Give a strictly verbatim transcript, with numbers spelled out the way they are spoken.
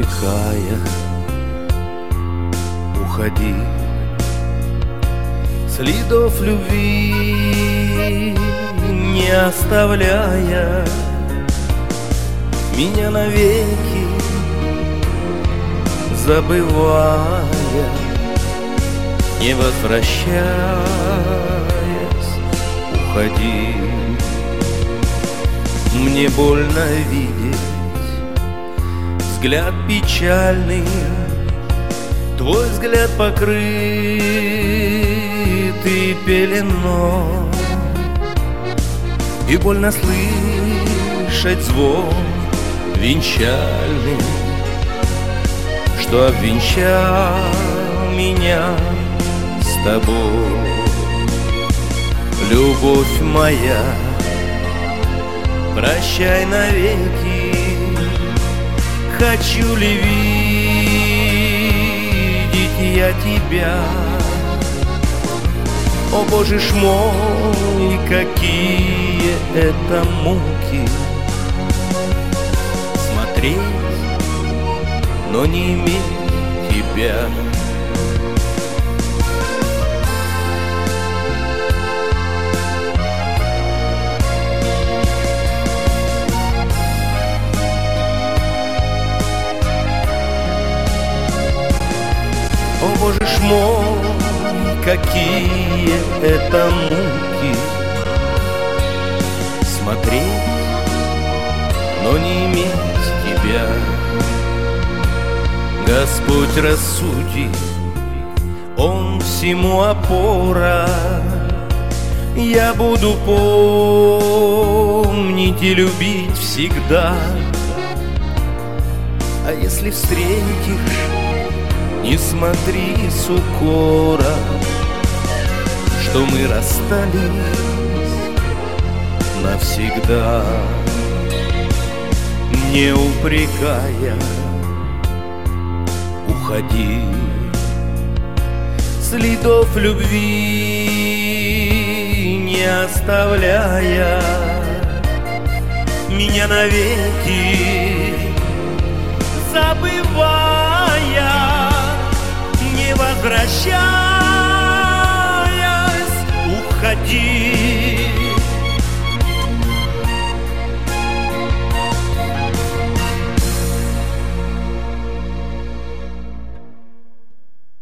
упрекая, уходи. Следов любви не оставляя, меня навеки забывая, не возвращаясь, уходи. Мне больно видеть взгляд печальный, твой взгляд покрытый пеленой, и больно слышать звон венчальный, что обвенчал меня с тобой. Любовь моя, прощай навеки, хочу ли видеть я тебя? О, Боже ж мой, какие это муки, смотреть, но не иметь тебя. О, Боже ж мой, какие это муки, смотреть, но не иметь тебя. Господь рассуди, Он всему опора, я буду помнить и любить всегда. А если встретишь, не смотри с укора, что мы расстались навсегда, не упрекая, уходи. Следов любви не оставляя, меня навеки забывая, не возвращаясь, уходи.